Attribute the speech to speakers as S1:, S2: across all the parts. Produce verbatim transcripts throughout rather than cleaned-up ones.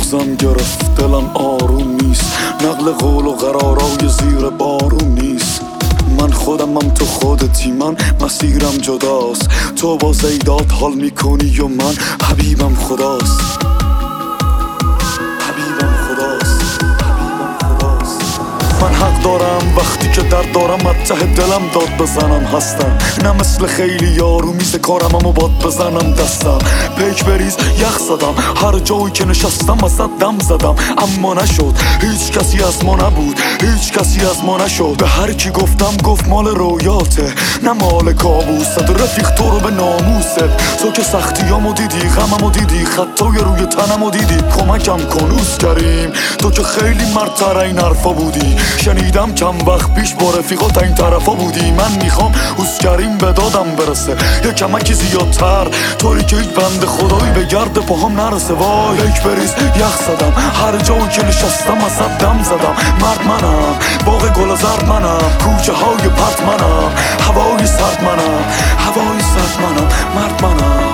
S1: نبضم گرفت دلم آروم نیست، نقل قول و قرارای زیر بارون نیست. من خودمم تو خودتی، من مسیرم جداست، تو با زیدات حال میکنی و من حبیبم خداست. حبیبم خداست حبیبم خداست. من حق دارم وقتی که درد دارم از ته دلم داد بزنم. هستم نه مثل خیلی یارو میز کارم امو باد بزنم دستم. پیک بریز یخ زدم هر جایی که نشستم ازت دم زدم، اما نشد. هیچ کسی از ما نبود، هیچ کسی از ما نشد. به هر کی گفتم گفت مال رویاته نه مال کابوست. رفیق تو رو به ناموست، تو که سختیامو دیدی، غممو دیدی، خطای روی تنمو دیدی. کمکم کن اوز کریم، تو که خیلی مردتر این حرفا بودی. شنیدم چند وقت پیش با رفیقات این طرفا بودی. من میخوام اوز کریم به دادم برسه، یه کمکی زیادتر، طوری که هیچ بند خدایی به گرد پاهم نرسه. وای یک بریز یخ زدم هر جایی که نشستم ازت دم زدم. مرد منم، باغ گل زرد منم، کوچه های پرت منم، هوای سرد منم، هوای سرد منم، مرد منم.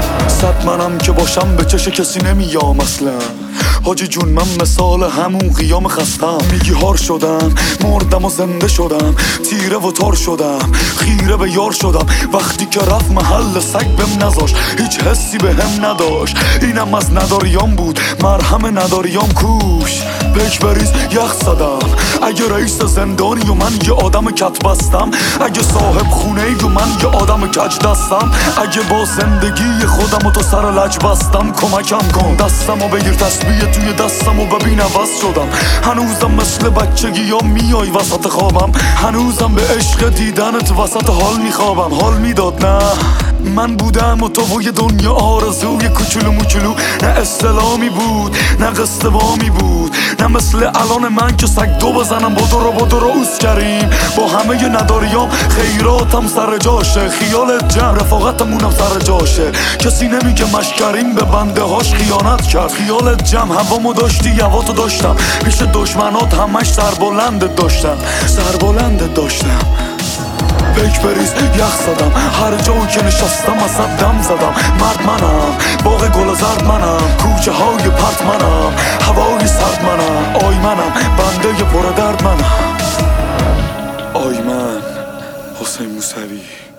S1: صد منم که باشم به چش کسی نمیام اصلا. حاجی جون من مثال همون قیام خستم. میگی هار شدم، مردم و زنده شدم، تیره و تار شدم، خیره به یار شدم. وقتی که رفت محل سگ بهم نذاش، هیچ حسی به هم نداشت. اینم از نداریام بود، مرهم نداریام کوش. پیک بریز یخ زدم اگه رئیس زندانی و من یه آدم کت بستم، اگه صاحب خونه ای و من یه آدم کج دستم، اگه با زندگی خودم و تو سر لج بستم. کمکم کن دستم و بگیر تسبیح توی دستم و ببین عوض شدم. هنوزم مثل بچگی یا میای وسط خوابم، هنوزم به عشق دیدنت وسط حال میخوابم. حال میداد نه من بودم و تو و یه دنیا آرزوی کوچولو موچولو. نه استلامی بود نه قصد وامی بود، نه مثل الان من که سگ دو بزنم بدو رو بدو رو اوز کریم. با همه نداریام خیراتم سر جاشه، خیالت جمع رفاقتمونم سر جاشه. کسی نمیگه مشکریم به بنده هاش خیانت کرد. خیالت جمع هوامو داشتی هواتو داشتم، پیش دشمنات همش سربلند داشتم، سربلند داشتم. پیک بریز یخ زدم هر جایی که نشستم ازت دم زدم. مرد منم، باغ گل زرد منم، کوچه های پرت منم، هوای سرد منم. آی منم بنده پر درد منم. آی من حسین موسوی.